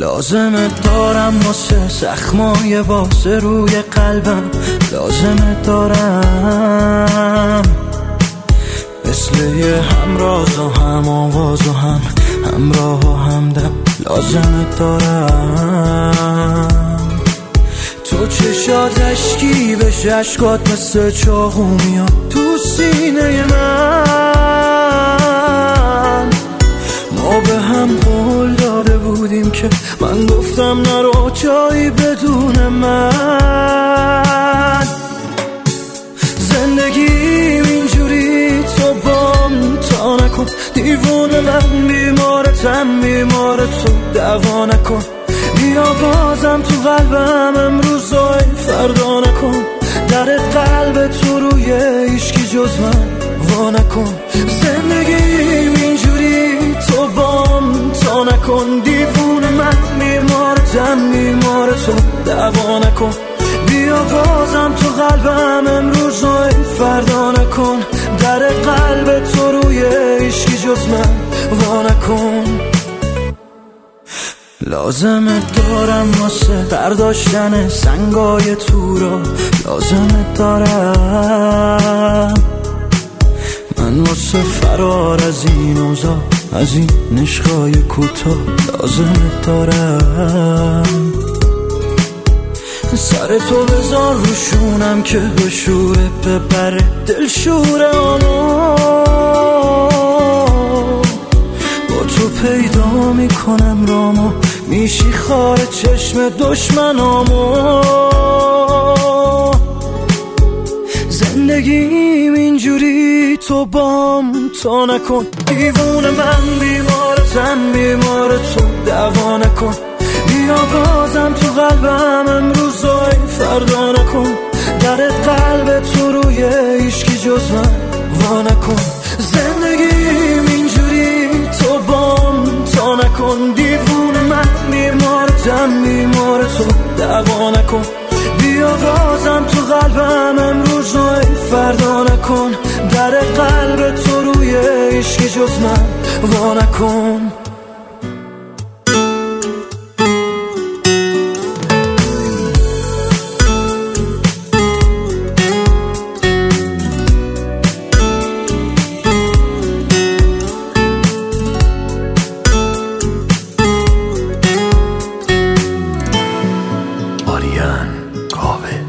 لازمه دارم واسه زخمای باسه روی قلبم، لازمه دارم مثل یه همراز و هم آواز و هم همراه و همدم، لازمه دارم تو چشات اشکی بهش اشکات مثل چاقو میاد تو سینه من. ما به هم قول داده بودیم که من گفتم نرو جایی بدون من. زندگیم اینجوری تو بام تا نکن، دیوونه من بیمارتم بیمار تو دعوا نکن. بیا بازم تو قلبم امروزای فردا نکن، در قلب تو روی هیچکی جز من وا نکن. زندگیم اینجوری تو بام تا نکن، دیوونه من بیمارتم بیمار تو دعوا نکن. بیا بازم تو قلبم امروزای فردا نکن، در قلب تو روی هیچکی جز من وا نکن. لازمه دارم واسه برداشتن سنگای تو را، لازمه دارم من واسه فرار از این اوضاع، از این عشقای کوتاه، لازمه دارم سر تو بذار روشونم که بشوره ببره دل شورمو. با تو پیدا میکنم رامو، میشی خار چشم دشمنامو. زندگیم اینجوری تو بام تا نکن، دیوونه من بیمارتم بیمار تو دعوا نکن. بیا بازم تو قلبم امروزای فردا نکن، در قلب تو روی هیچکی جز من وا نکن. زندگیم اینجوری تو بام تا نکن، دیوونه من بیمارتم بیمار تو دعوا نکن. بیا بازم تو قلبم امروزای فردا نکن، در قلب تو روی هیچکی جز من وا نکن. آریان کاوه